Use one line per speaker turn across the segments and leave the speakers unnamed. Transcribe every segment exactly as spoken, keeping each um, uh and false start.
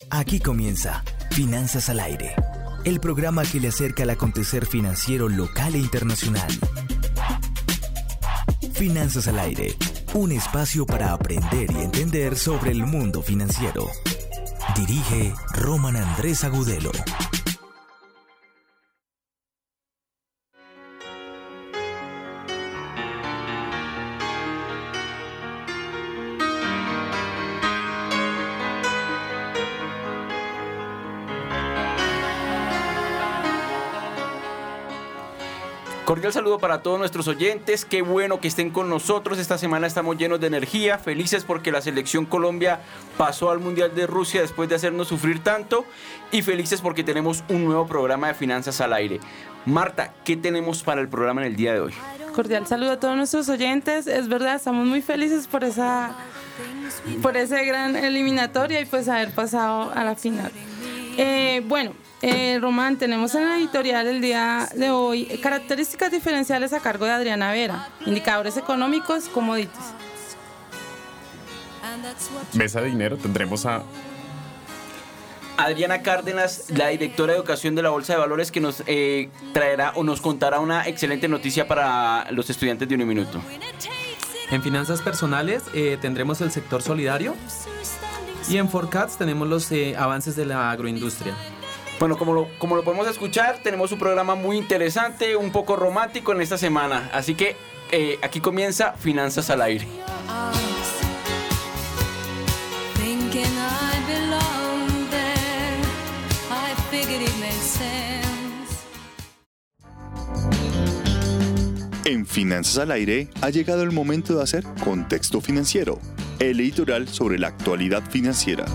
Aquí comienza Finanzas al Aire, el programa que le acerca al acontecer financiero local e internacional. Finanzas al Aire, un espacio para aprender y entender sobre el mundo financiero. Dirige Roman Andrés Agudelo.
Cordial saludo para todos nuestros oyentes, qué bueno que estén con nosotros. Esta semana estamos llenos de energía, felices porque la selección Colombia pasó al Mundial de Rusia después de hacernos sufrir tanto, y felices porque tenemos un nuevo programa de Finanzas al Aire. Marta, ¿qué tenemos para el programa en el día de hoy?
Cordial saludo a todos nuestros oyentes. Es verdad, estamos muy felices por esa, por esa gran eliminatoria y pues haber pasado a la final. Eh, bueno, Eh, Román, tenemos en la editorial el día de hoy características diferenciales a cargo de Adriana Vera, indicadores económicos, commodities.
Mesa de dinero tendremos a
Adriana Cárdenas, la directora de educación de la Bolsa de Valores, que nos eh, traerá o nos contará una excelente noticia para los estudiantes de Uniminuto.
En finanzas personales eh, tendremos el sector solidario y en Forecast tenemos los eh, avances de la agroindustria.
Bueno, como lo, como lo podemos escuchar, tenemos un programa muy interesante, un poco romántico en esta semana. Así que eh, aquí comienza Finanzas al Aire.
En Finanzas al Aire ha llegado el momento de hacer Contexto Financiero, el editorial sobre la actualidad financiera.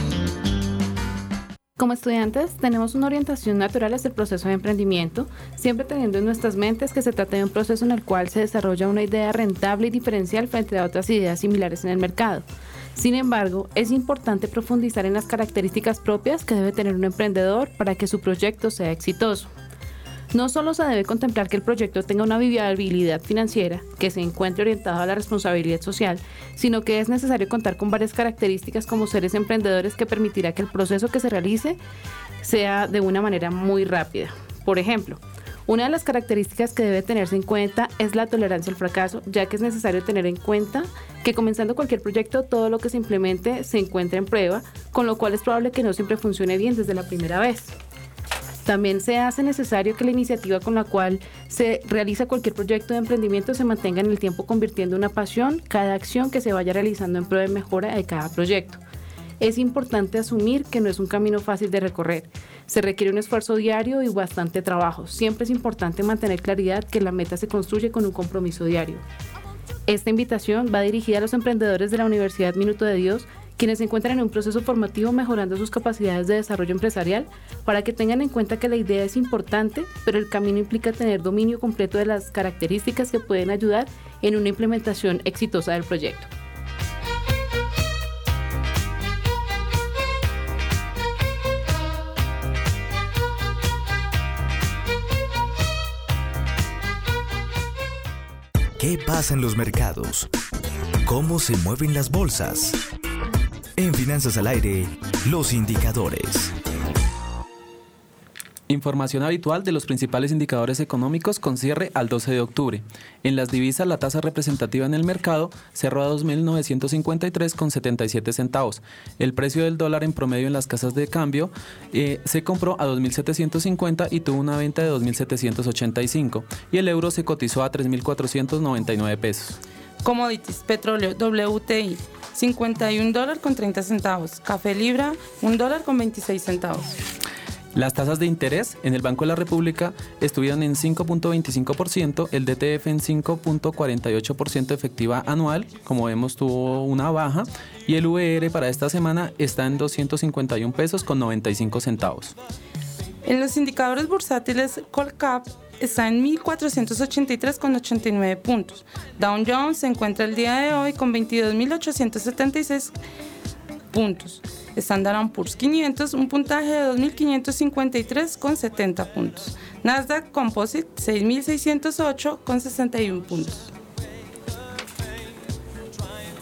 Como estudiantes, tenemos una orientación natural hacia el proceso de emprendimiento, siempre teniendo en nuestras mentes que se trata de un proceso en el cual se desarrolla una idea rentable y diferencial frente a otras ideas similares en el mercado. Sin embargo, es importante profundizar en las características propias que debe tener un emprendedor para que su proyecto sea exitoso. No solo se debe contemplar que el proyecto tenga una viabilidad financiera, que se encuentre orientado a la responsabilidad social, sino que es necesario contar con varias características como seres emprendedores que permitirá que el proceso que se realice sea de una manera muy rápida. Por ejemplo, una de las características que debe tenerse en cuenta es la tolerancia al fracaso, ya que es necesario tener en cuenta que comenzando cualquier proyecto, todo lo que se implemente se encuentra en prueba, con lo cual es probable que no siempre funcione bien desde la primera vez. También se hace necesario que la iniciativa con la cual se realiza cualquier proyecto de emprendimiento se mantenga en el tiempo, convirtiendo en una pasión cada acción que se vaya realizando en pro de mejora de cada proyecto. Es importante asumir que no es un camino fácil de recorrer. Se requiere un esfuerzo diario y bastante trabajo. Siempre es importante mantener claridad que la meta se construye con un compromiso diario. Esta invitación va dirigida a los emprendedores de la Universidad Minuto de Dios, quienes se encuentran en un proceso formativo mejorando sus capacidades de desarrollo empresarial, para que tengan en cuenta que la idea es importante, pero el camino implica tener dominio completo de las características que pueden ayudar en una implementación exitosa del proyecto.
¿Qué pasa en los mercados? ¿Cómo se mueven las bolsas? En Finanzas al Aire, los indicadores.
Información habitual de los principales indicadores económicos con cierre al doce de octubre. En las divisas, la tasa representativa en el mercado cerró a dos mil novecientos cincuenta y tres con setenta y siete centavos. El precio del dólar en promedio en las casas de cambio eh, se compró a dos mil setecientos cincuenta y tuvo una venta de dos mil setecientos ochenta y cinco. Y el euro se cotizó a tres mil cuatrocientos noventa y nueve pesos.
Commodities, petróleo, W T I, cincuenta y un dólares con treinta centavos. Café libra, un dólar con veintiséis centavos.
Las tasas de interés en el Banco de la República estuvieron en cinco punto veinticinco por ciento, el D T F en cinco punto cuarenta y ocho por ciento efectiva anual, como vemos tuvo una baja, y el V R para esta semana está en doscientos cincuenta y un pesos con noventa y cinco centavos.
En los indicadores bursátiles, Colcap está en mil cuatrocientos ochenta y tres con ochenta y nueve puntos. Dow Jones se encuentra el día de hoy con veintidós mil ochocientos setenta y seis puntos. Standard and Poor's quinientos, un puntaje de dos mil quinientos cincuenta y tres con setenta puntos. Nasdaq Composite, seis mil seiscientos ocho con sesenta y uno puntos.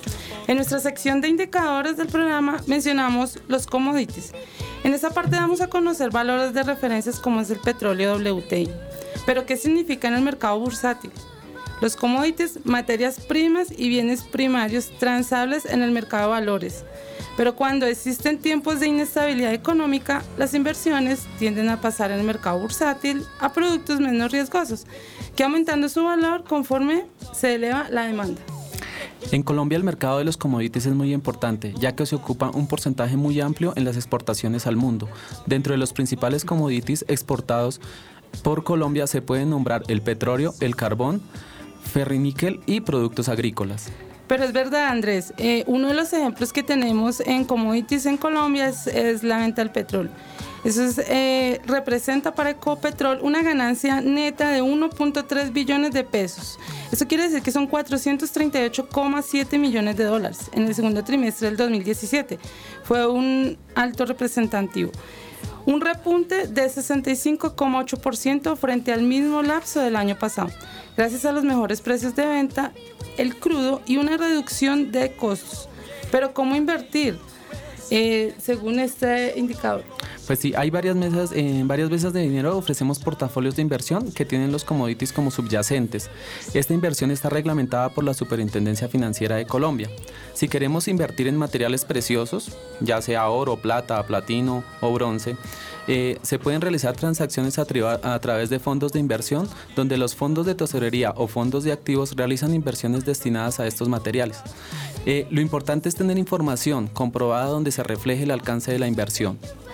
En nuestra sección de indicadores del programa mencionamos los commodities. En esta parte damos a conocer valores de referencias como es el petróleo W T I. Pero ¿qué significa en el mercado bursátil? Los commodities, materias primas y bienes primarios transables en el mercado de valores. Pero cuando existen tiempos de inestabilidad económica, las inversiones tienden a pasar en el mercado bursátil a productos menos riesgosos, que aumentando su valor conforme se eleva la demanda.
En Colombia el mercado de los commodities es muy importante, ya que se ocupa un porcentaje muy amplio en las exportaciones al mundo. Dentro de los principales commodities exportados por Colombia se pueden nombrar el petróleo, el carbón, ferroníquel y productos agrícolas.
Pero es verdad, Andrés, eh, uno de los ejemplos que tenemos en commodities en Colombia es, es la venta del petróleo. Eso es, eh, representa para Ecopetrol una ganancia neta de uno punto tres billones de pesos. Eso quiere decir que son cuatrocientos treinta y ocho coma siete millones de dólares en el segundo trimestre del dos mil diecisiete. Fue un alto representativo. Un repunte de sesenta y cinco coma ocho por ciento frente al mismo lapso del año pasado, gracias a los mejores precios de venta, el crudo y una reducción de costos. Pero ¿cómo invertir? Eh, según este indicador.
Pues sí, hay varias mesas, en varias mesas de dinero ofrecemos portafolios de inversión que tienen los commodities como subyacentes. Esta inversión está reglamentada por la Superintendencia Financiera de Colombia. Si queremos invertir en materiales preciosos, ya sea oro, plata, platino o bronce, eh, se pueden realizar transacciones a, triba, a través de fondos de inversión, donde los fondos de tesorería o fondos de activos realizan inversiones destinadas a estos materiales. Eh, lo importante es tener información comprobada donde se refleje el alcance de la inversión.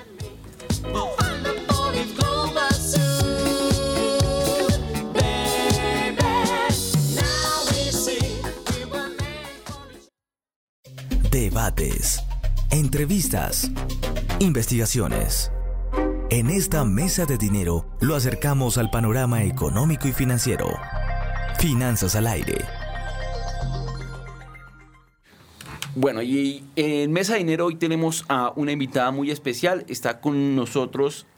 Debates, entrevistas, investigaciones. En esta mesa de dinero lo acercamos al panorama económico y financiero. Finanzas al aire.
Bueno, y en Mesa de Dinero hoy tenemos a una invitada muy especial. Está con nosotros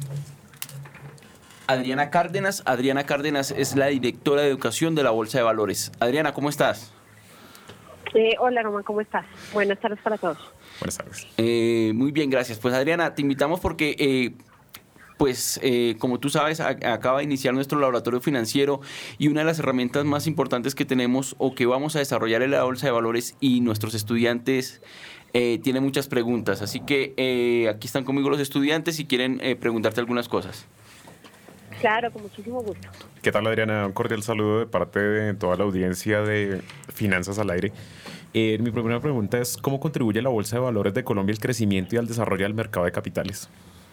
Adriana Cárdenas. Adriana Cárdenas es la directora de educación de la Bolsa de Valores. Adriana, ¿cómo estás?
Eh, hola, Román, ¿cómo estás? Buenas tardes para todos.
Buenas tardes.
Eh, muy bien, gracias. Pues Adriana, te invitamos porque... Eh, Pues, eh, como tú sabes, a, acaba de iniciar nuestro laboratorio financiero y una de las herramientas más importantes que tenemos o que vamos a desarrollar en la Bolsa de Valores y nuestros estudiantes eh, tienen muchas preguntas. Así que eh, aquí están conmigo los estudiantes y quieren eh, preguntarte algunas cosas.
Claro, con muchísimo gusto.
¿Qué tal, Adriana? Un cordial saludo de parte de toda la audiencia de Finanzas al Aire. Eh, mi primera pregunta es, ¿cómo contribuye la Bolsa de Valores de Colombia al crecimiento y al desarrollo del mercado de capitales?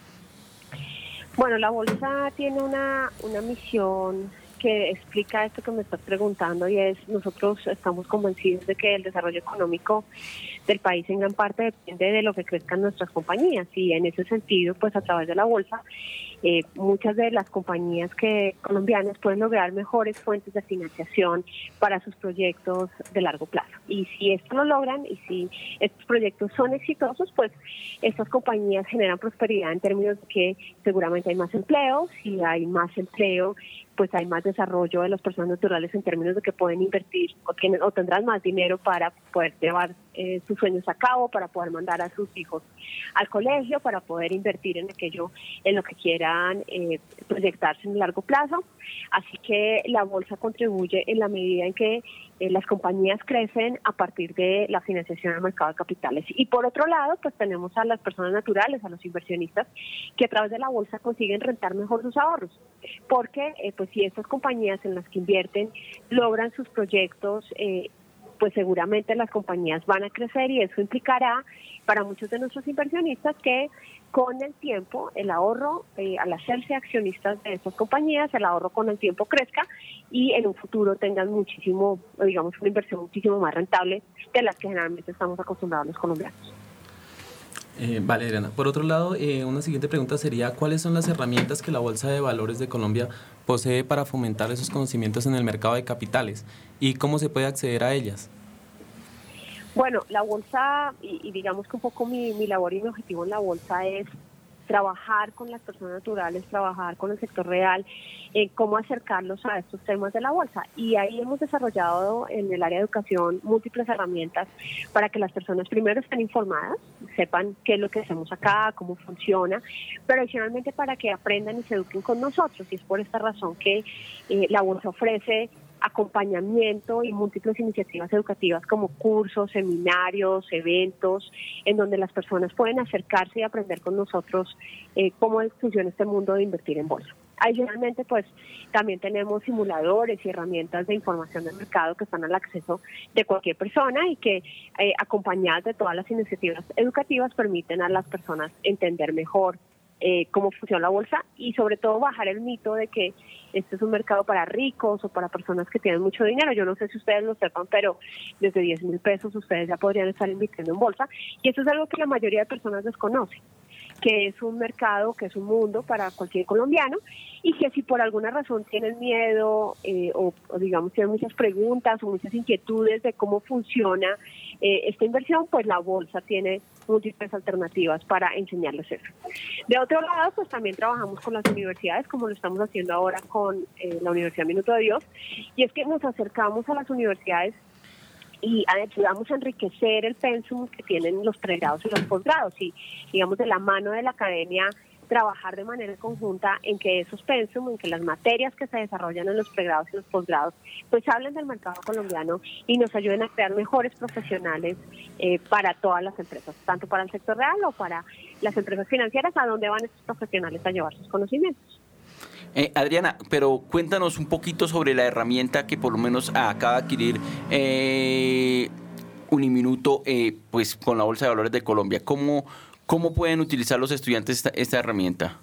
Bueno, la bolsa tiene una, una misión que explica esto que me estás preguntando y es, nosotros estamos convencidos de que el desarrollo económico del país en gran parte depende de lo que crezcan nuestras compañías y en ese sentido, pues a través de la bolsa, eh, muchas de las compañías que colombianas pueden lograr mejores fuentes de financiación para sus proyectos de largo plazo. Y si esto lo logran y si estos proyectos son exitosos, pues estas compañías generan prosperidad en términos de que seguramente hay más empleo, si hay más empleo, pues hay más desarrollo de las personas naturales en términos de que pueden invertir o, que, o tendrán más dinero para poder llevar eh, sus sueños a cabo, para poder mandar a sus hijos al colegio, para poder invertir en aquello en lo que quieran eh, proyectarse en largo plazo. Así que la bolsa contribuye en la medida en que eh, las compañías crecen a partir de la financiación al mercado de capitales. Y por otro lado, pues tenemos a las personas naturales, a los inversionistas, que a través de la bolsa consiguen rentar mejor sus ahorros. Porque eh, pues si estas compañías en las que invierten logran sus proyectos, eh, pues seguramente las compañías van a crecer y eso implicará para muchos de nuestros inversionistas que con el tiempo el ahorro, eh, al hacerse accionistas de estas compañías, el ahorro con el tiempo crezca y en un futuro tengan muchísimo, digamos, una inversión muchísimo más rentable de las que generalmente estamos acostumbrados los colombianos.
Eh, vale, Adriana. Por otro lado, eh, una siguiente pregunta sería, ¿cuáles son las herramientas que la Bolsa de Valores de Colombia posee para fomentar esos conocimientos en el mercado de capitales y cómo se puede acceder a ellas?
Bueno, la bolsa, y, y digamos que un poco mi, mi labor y mi objetivo en la bolsa es trabajar con las personas naturales, trabajar con el sector real, eh, cómo acercarlos a estos temas de la bolsa. Y ahí hemos desarrollado en el área de educación múltiples herramientas para que las personas primero estén informadas, sepan qué es lo que hacemos acá, cómo funciona, pero adicionalmente para que aprendan y se eduquen con nosotros. Y es por esta razón que eh, la bolsa ofrece acompañamiento y múltiples iniciativas educativas como cursos, seminarios, eventos, en donde las personas pueden acercarse y aprender con nosotros eh, cómo funciona este mundo de invertir en bolsa. Adicionalmente, pues también tenemos simuladores y herramientas de información del mercado que están al acceso de cualquier persona y que, eh, acompañadas de todas las iniciativas educativas, permiten a las personas entender mejor Eh, cómo funciona la bolsa y sobre todo bajar el mito de que este es un mercado para ricos o para personas que tienen mucho dinero. Yo no sé si ustedes lo sepan, pero desde diez mil pesos ustedes ya podrían estar invirtiendo en bolsa, y eso es algo que la mayoría de personas desconocen, que es un mercado, que es un mundo para cualquier colombiano, y que si por alguna razón tienen miedo eh, o, o digamos tienen muchas preguntas o muchas inquietudes de cómo funciona eh, esta inversión, pues la bolsa tiene múltiples alternativas para enseñarles eso. De otro lado, pues también trabajamos con las universidades, como lo estamos haciendo ahora con eh, la Universidad Minuto de Dios, y es que nos acercamos a las universidades y ayudamos a enriquecer el pensum que tienen los pregrados y los posgrados, y digamos de la mano de la academia trabajar de manera conjunta en que esos pensum, en que las materias que se desarrollan en los pregrados y los posgrados, pues hablen del mercado colombiano y nos ayuden a crear mejores profesionales eh, para todas las empresas, tanto para el sector real o para las empresas financieras, a donde van estos profesionales a llevar sus conocimientos.
Eh, Adriana, pero cuéntanos un poquito sobre la herramienta que por lo menos acaba de adquirir eh, Uniminuto eh, pues con la Bolsa de Valores de Colombia. ¿Cómo, cómo pueden utilizar los estudiantes esta, esta herramienta?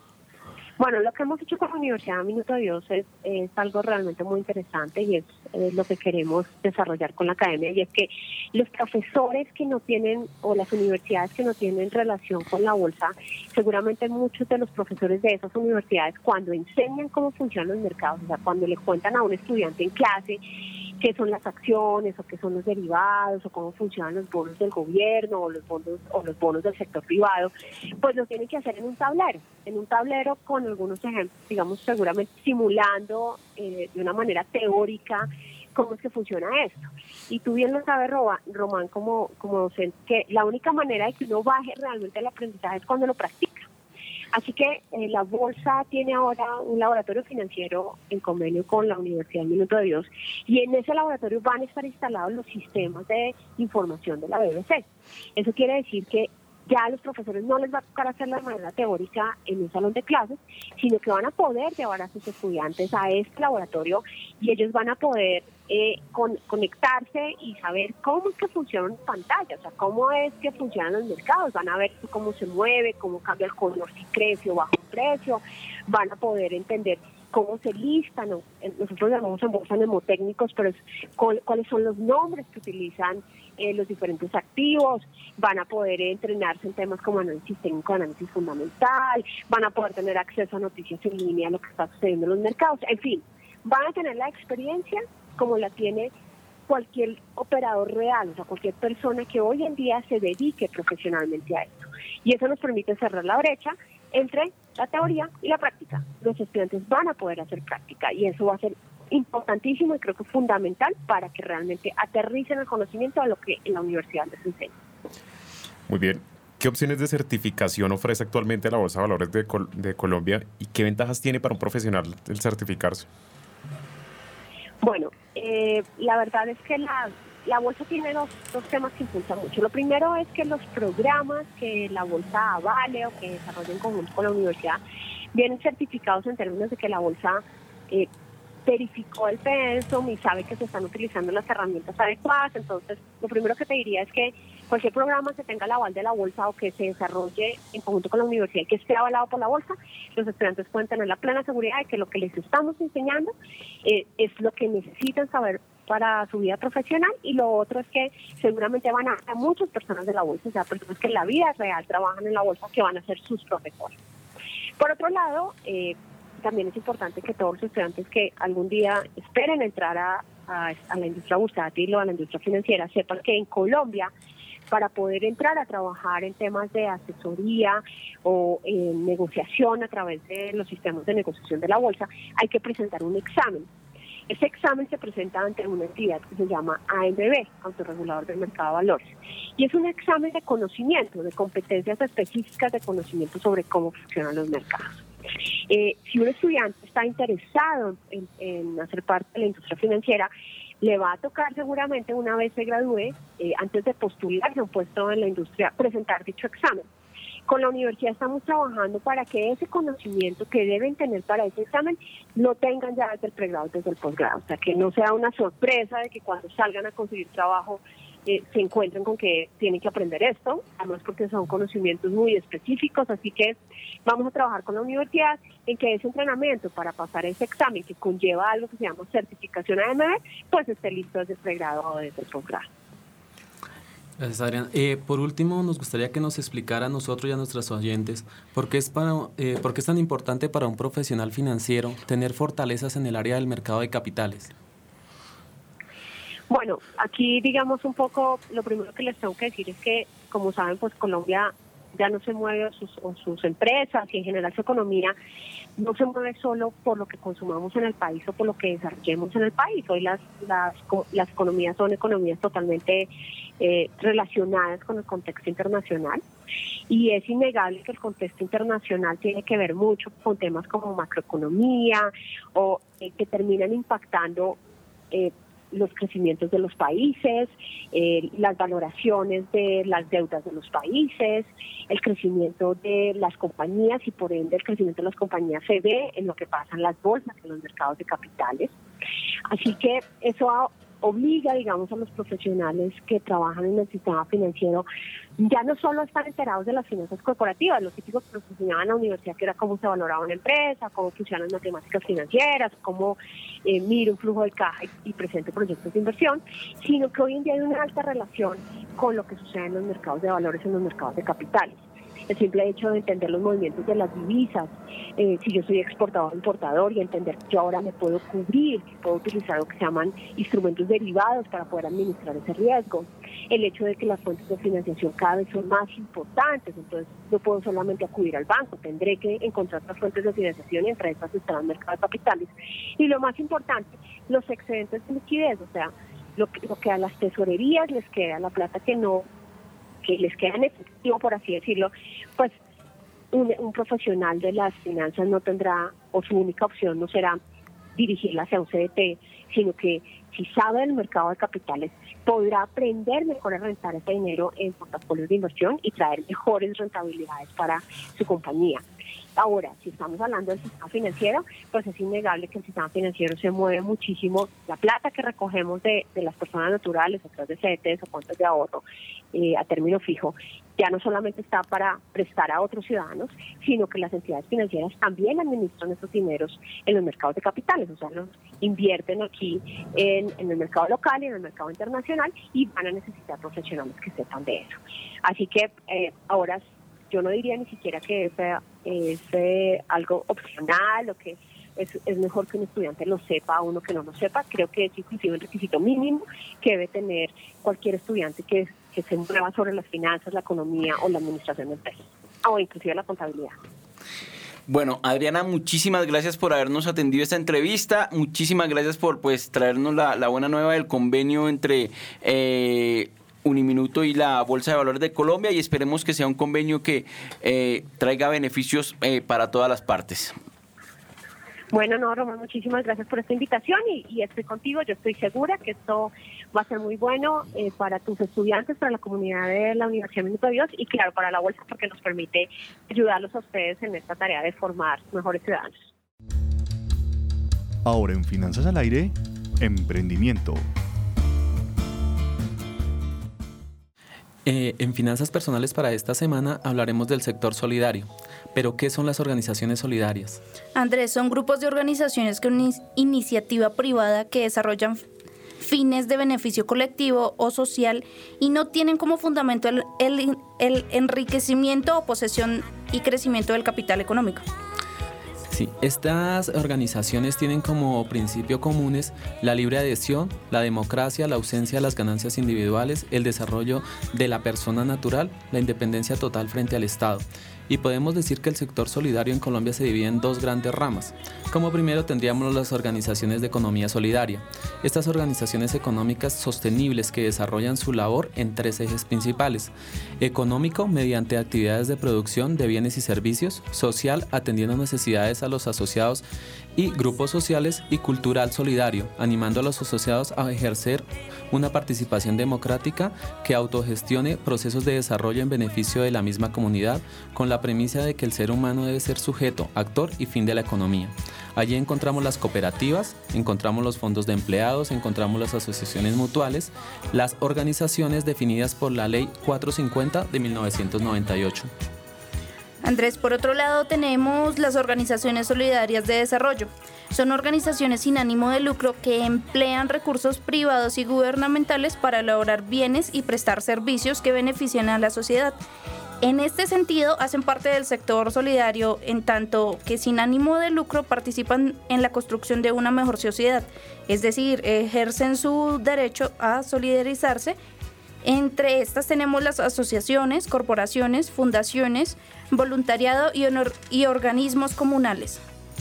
Bueno, lo que hemos hecho con la Universidad Minuto de Dios es, es algo realmente muy interesante, y es, es lo que queremos desarrollar con la academia, y es que los profesores que no tienen, o las universidades que no tienen relación con la bolsa, seguramente muchos de los profesores de esas universidades, cuando enseñan cómo funcionan los mercados, o sea, cuando le cuentan a un estudiante en clase qué son las acciones o qué son los derivados o cómo funcionan los bonos del gobierno o los bonos o los bonos del sector privado, pues lo tienen que hacer en un tablero, en un tablero con algunos ejemplos, digamos, seguramente simulando eh, de una manera teórica cómo es que funciona esto. Y tú bien lo sabes, Román, como, como docente, que la única manera de que uno baje realmente el aprendizaje es cuando lo practica. Así que eh, la bolsa tiene ahora un laboratorio financiero en convenio con la Universidad Minuto de Dios, y en ese laboratorio van a estar instalados los sistemas de información de la B B C. Eso quiere decir que ya a los profesores no les va a tocar hacerlo de manera teórica en un salón de clases, sino que van a poder llevar a sus estudiantes a este laboratorio, y ellos van a poder eh, con, conectarse y saber cómo es que funcionan las pantallas, o sea, cómo es que funcionan los mercados. Van a ver cómo se mueve, cómo cambia el color, si crece o baja el precio. Van a poder entender cómo se listan, ¿no? Nosotros llamamos en bolsa mnemotécnicos, pero es cuál, cuáles son los nombres que utilizan eh, los diferentes activos. Van a poder entrenarse en temas como análisis técnico, análisis fundamental, van a poder tener acceso a noticias en línea, lo que está sucediendo en los mercados, en fin, van a tener la experiencia como la tiene cualquier operador real, o sea, cualquier persona que hoy en día se dedique profesionalmente a esto. Y eso nos permite cerrar la brecha entre la teoría y la práctica. Los estudiantes van a poder hacer práctica, y eso va a ser importantísimo y creo que fundamental para que realmente aterricen el conocimiento a lo que en la universidad les enseña.
Muy bien. ¿Qué opciones de certificación ofrece actualmente la Bolsa de Valores de, Col- de Colombia, y qué ventajas tiene para un profesional el certificarse?
Bueno, eh, la verdad es que la, la bolsa tiene dos, dos temas que impulsan mucho. Lo primero es que los programas que la bolsa avale o que desarrolla en conjunto con la universidad vienen certificados en términos de que la bolsa eh, verificó el pensum y sabe que se están utilizando las herramientas adecuadas. Entonces, lo primero que te diría es que cualquier programa que tenga el aval de la bolsa o que se desarrolle en conjunto con la universidad y que esté avalado por la bolsa, los estudiantes pueden tener la plena seguridad de que lo que les estamos enseñando eh, es lo que necesitan saber para su vida profesional. Y lo otro es que seguramente van a haber muchas personas de la bolsa, o sea, personas que en la vida real trabajan en la bolsa, que van a ser sus profesores. Por otro lado, eh, también es importante que todos los estudiantes que algún día esperen entrar a, a, a la industria bursátil o a la industria financiera sepan que en Colombia para poder entrar a trabajar en temas de asesoría o en negociación a través de los sistemas de negociación de la bolsa, hay que presentar un examen. Ese examen se presenta ante una entidad que se llama A M B, Autorregulador del Mercado de Valores, y es un examen de conocimiento, de competencias específicas de conocimiento sobre cómo funcionan los mercados. Eh, si un estudiante está interesado en, en hacer parte de la industria financiera, le va a tocar seguramente una vez se gradúe, eh, antes de postularse a un puesto en la industria, presentar dicho examen. Con la universidad estamos trabajando para que ese conocimiento que deben tener para ese examen lo tengan ya desde el pregrado, desde el posgrado, o sea, que no sea una sorpresa de que cuando salgan a conseguir trabajo eh, se encuentren con que tienen que aprender esto, además porque son conocimientos muy específicos, así que vamos a trabajar con la universidad en que ese entrenamiento para pasar ese examen que conlleva algo que se llama certificación A M B, pues esté listo desde el pregrado o desde el posgrado.
Gracias, Adriana. Eh, por último, nos gustaría que nos explicara a nosotros y a nuestros oyentes por qué es, para, eh, por qué es tan importante para un profesional financiero tener fortalezas en el área del mercado de capitales.
Bueno, aquí digamos un poco, lo primero que les tengo que decir es que, como saben, pues Colombia ya no se mueve, sus, sus empresas y en general su economía no se mueve solo por lo que consumamos en el país o por lo que desarrollemos en el país. Hoy las, las, las economías son economías totalmente eh, relacionadas con el contexto internacional, y es innegable que el contexto internacional tiene que ver mucho con temas como macroeconomía o eh, que terminan impactando eh, los crecimientos de los países, eh, las valoraciones de las deudas de los países, el crecimiento de las compañías y por ende el crecimiento de las compañías se ve en lo que pasa en las bolsas, en los mercados de capitales. Así que eso ha, obliga, digamos, a los profesionales que trabajan en el sistema financiero ya no solo estar enterados de las finanzas corporativas, lo típico que nos enseñaban en la universidad, que era cómo se valoraba una empresa, cómo funcionan las matemáticas financieras, cómo eh, miro un flujo de caja y, y presento proyectos de inversión, sino que hoy en día hay una alta relación con lo que sucede en los mercados de valores, en los mercados de capitales. El simple hecho de entender los movimientos de las divisas, eh, si yo soy exportador o importador, y entender que yo ahora me puedo cubrir, que puedo utilizar lo que se llaman instrumentos derivados para poder administrar ese riesgo. El hecho de que las fuentes de financiación cada vez son más importantes, entonces no puedo solamente acudir al banco, tendré que encontrar otras fuentes de financiación y entre estas están el mercado de capitales. Y lo más importante, los excedentes de liquidez, o sea, lo que, lo que a las tesorerías les queda, la plata que no que les queda en efectivo, por así decirlo, pues un, un profesional de las finanzas no tendrá, o su única opción no será dirigirla hacia un C D T, sino que si sabe del mercado de capitales, podrá aprender mejor a rentar ese dinero en portafolios de inversión y traer mejores rentabilidades para su compañía. Ahora, si estamos hablando del sistema financiero, pues es innegable que el sistema financiero se mueve muchísimo. La plata que recogemos de, de las personas naturales, a través de C D Ts o cuentas de ahorro eh, a término fijo, ya no solamente está para prestar a otros ciudadanos, sino que las entidades financieras también administran esos dineros en los mercados de capitales, o sea, los invierten aquí en, en el mercado local y en el mercado internacional, y van a necesitar profesionales que sepan de eso. Así que eh, ahora yo no diría ni siquiera que es, es eh, algo opcional o que es, es mejor que un estudiante lo sepa a uno que no lo sepa. Creo que es inclusive un requisito mínimo que debe tener cualquier estudiante que, que se mueva sobre las finanzas, la economía o la administración de empresas, o inclusive la contabilidad.
Bueno, Adriana, muchísimas gracias por habernos atendido esta entrevista. Muchísimas gracias por pues traernos la, la buena nueva del convenio entre Eh, Uniminuto y la Bolsa de Valores de Colombia, y esperemos que sea un convenio que eh, traiga beneficios eh, para todas las partes.
Bueno, no, Román, muchísimas gracias por esta invitación y, y estoy contigo. Yo estoy segura que esto va a ser muy bueno eh, para tus estudiantes, para la comunidad de la Universidad Minuto de Dios y claro, para la Bolsa, porque nos permite ayudarlos a ustedes en esta tarea de formar mejores ciudadanos.
Ahora en Finanzas al Aire, emprendimiento.
Eh, en Finanzas Personales para esta semana hablaremos del sector solidario. ¿Pero qué son las organizaciones solidarias?
Andrés, son grupos de organizaciones con in- iniciativa privada que desarrollan fines de beneficio colectivo o social y no tienen como fundamento el, el, el enriquecimiento o posesión y crecimiento del capital económico.
Sí, estas organizaciones tienen como principio comunes la libre adhesión, la democracia, la ausencia de las ganancias individuales, el desarrollo de la persona natural, la independencia total frente al Estado. Y podemos decir que el sector solidario en Colombia se divide en dos grandes ramas. Como primero tendríamos las organizaciones de economía solidaria. Estas organizaciones económicas sostenibles que desarrollan su labor en tres ejes principales. Económico, mediante actividades de producción de bienes y servicios. Social, atendiendo necesidades a los asociados. Y grupos sociales, y cultural solidario, animando a los asociados a ejercer una participación democrática que autogestione procesos de desarrollo en beneficio de la misma comunidad, con la premisa de que el ser humano debe ser sujeto, actor y fin de la economía. Allí encontramos las cooperativas, encontramos los fondos de empleados, encontramos las asociaciones mutuales, las organizaciones definidas por la Ley cuatrocientos cincuenta de mil novecientos noventa y ocho.
Andrés, por otro lado tenemos las organizaciones solidarias de desarrollo. Son organizaciones sin ánimo de lucro que emplean recursos privados y gubernamentales para elaborar bienes y prestar servicios que benefician a la sociedad. En este sentido, hacen parte del sector solidario en tanto que sin ánimo de lucro participan en la construcción de una mejor sociedad, es decir, ejercen su derecho a solidarizarse. Entre estas tenemos las asociaciones, corporaciones, fundaciones, voluntariado y, honor- y organismos comunales.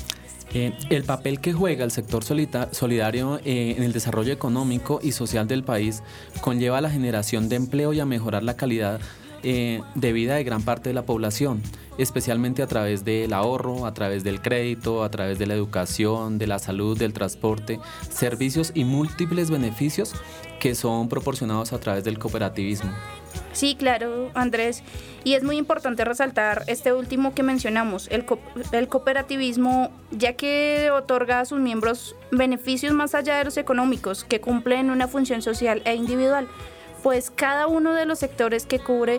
Eh, el papel que juega el sector solita- solidario eh, en el desarrollo económico y social del país conlleva la generación de empleo y a mejorar la calidad eh, de vida de gran parte de la población, especialmente a través del ahorro, a través del crédito, a través de la educación, de la salud, del transporte, servicios y múltiples beneficios que son proporcionados a través del cooperativismo.
Sí, claro, Andrés. Y es muy importante resaltar este último que mencionamos, el, co- el cooperativismo, ya que otorga a sus miembros beneficios más allá de los económicos, que cumplen una función social e individual, pues cada uno de los sectores que cubre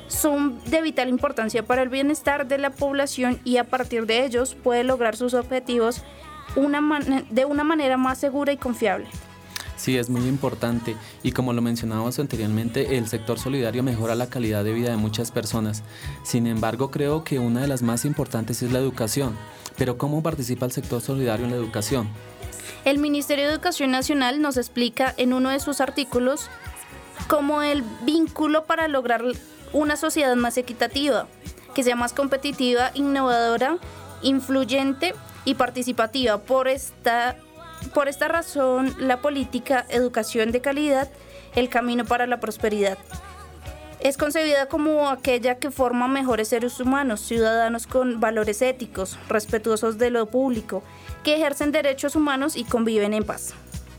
son de vital importancia para el bienestar de la población y a partir de ellos puede lograr sus objetivos una man- de una manera más segura y confiable.
Sí, es muy importante y como lo mencionábamos anteriormente, el sector solidario mejora la calidad de vida de muchas personas. Sin embargo, creo que una de las más importantes es la educación. Pero ¿cómo participa el sector solidario en la educación?
El Ministerio de Educación Nacional nos explica en uno de sus artículos cómo el vínculo para lograr una sociedad más equitativa, que sea más competitiva, innovadora, influyente y participativa. Por esta Por esta razón, la política Educación de Calidad, el camino para la prosperidad, es concebida como aquella que forma mejores seres humanos, ciudadanos con valores éticos, respetuosos de lo público, que ejercen derechos humanos y conviven en paz.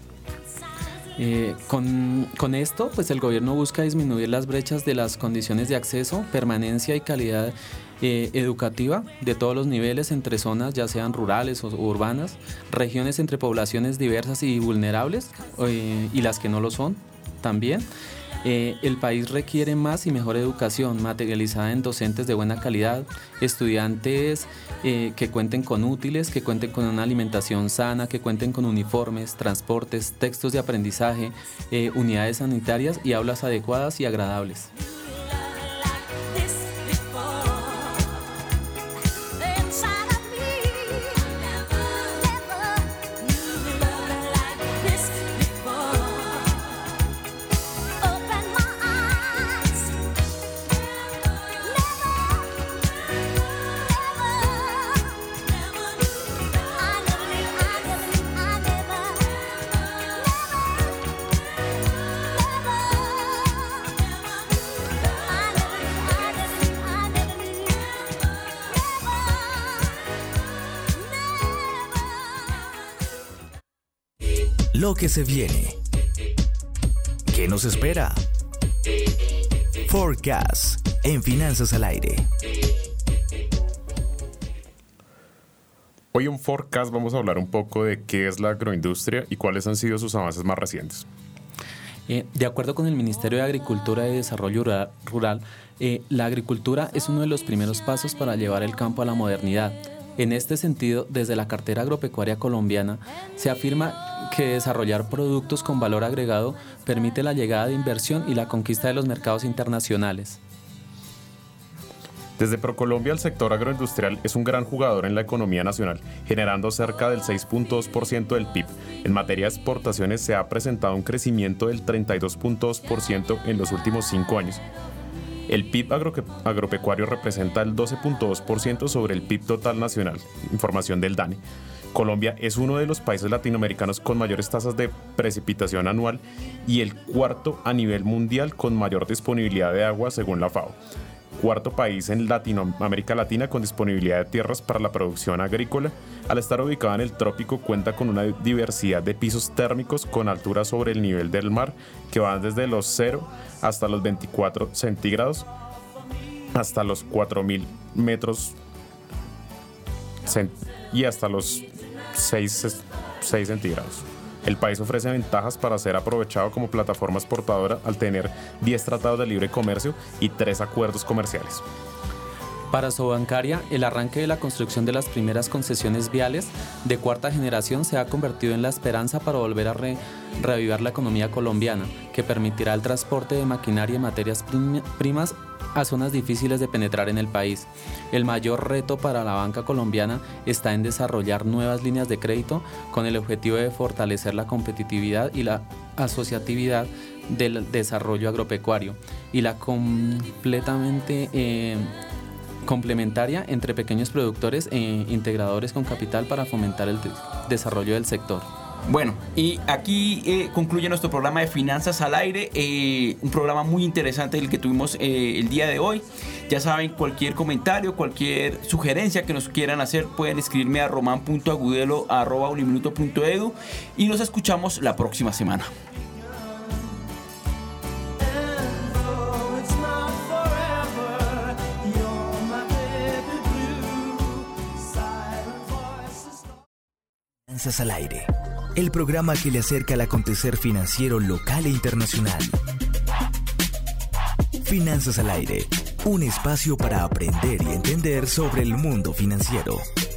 Eh, con, con esto, pues el gobierno busca disminuir las brechas de las condiciones de acceso, permanencia y calidad eh, educativa de todos los niveles entre zonas, ya sean rurales o urbanas, regiones entre poblaciones diversas y vulnerables eh, y las que no lo son también. Eh, el país requiere más y mejor educación materializada en docentes de buena calidad, estudiantes eh, que cuenten con útiles, que cuenten con una alimentación sana, que cuenten con uniformes, transportes, textos de aprendizaje, eh, unidades sanitarias y aulas adecuadas y agradables.
Lo que se viene. ¿Qué nos espera? Forecast en Finanzas al Aire.
Hoy en Forecast vamos a hablar un poco de qué es la agroindustria y cuáles han sido sus avances más recientes.
Eh, de acuerdo con el Ministerio de Agricultura y Desarrollo Rural, rural, eh, la agricultura es uno de los primeros pasos para llevar el campo a la modernidad. En este sentido, desde la cartera agropecuaria colombiana, se afirma que desarrollar productos con valor agregado permite la llegada de inversión y la conquista de los mercados internacionales.
Desde ProColombia, el sector agroindustrial es un gran jugador en la economía nacional, generando cerca del seis punto dos por ciento del P I B. En materia de exportaciones se ha presentado un crecimiento del treinta y dos punto dos por ciento en los últimos cinco años. El P I B agro- agropecuario representa el doce punto dos por ciento sobre el P I B total nacional, información del DANE. Colombia es uno de los países latinoamericanos con mayores tasas de precipitación anual y el cuarto a nivel mundial con mayor disponibilidad de agua según la FAO. Cuarto país en Latinoamérica Latina con disponibilidad de tierras para la producción agrícola. Al estar ubicado en el trópico, cuenta con una diversidad de pisos térmicos con altura sobre el nivel del mar que van desde los cero hasta los veinticuatro centígrados hasta los cuatro mil metros y hasta los seis centígrados. El país ofrece ventajas para ser aprovechado como plataforma exportadora al tener diez tratados de libre comercio y tres acuerdos comerciales.
Para Sobancaria, el arranque de la construcción de las primeras concesiones viales de cuarta generación se ha convertido en la esperanza para volver a re- reavivar la economía colombiana, que permitirá el transporte de maquinaria y materias prim- primas a zonas difíciles de penetrar en el país. El mayor reto para la banca colombiana está en desarrollar nuevas líneas de crédito con el objetivo de fortalecer la competitividad y la asociatividad del desarrollo agropecuario y la completamente eh, complementaria entre pequeños productores e integradores con capital para fomentar el de- desarrollo del sector.
Bueno, y aquí eh, concluye nuestro programa de Finanzas al Aire, eh, un programa muy interesante el que tuvimos eh, el día de hoy. Ya saben, cualquier comentario, cualquier sugerencia que nos quieran hacer, pueden escribirme a roman punto agudelo arroba uniminuto punto edu y nos escuchamos la próxima semana.
Finanzas al Aire, el programa que le acerca al acontecer financiero local e internacional. Finanzas al Aire, un espacio para aprender y entender sobre el mundo financiero.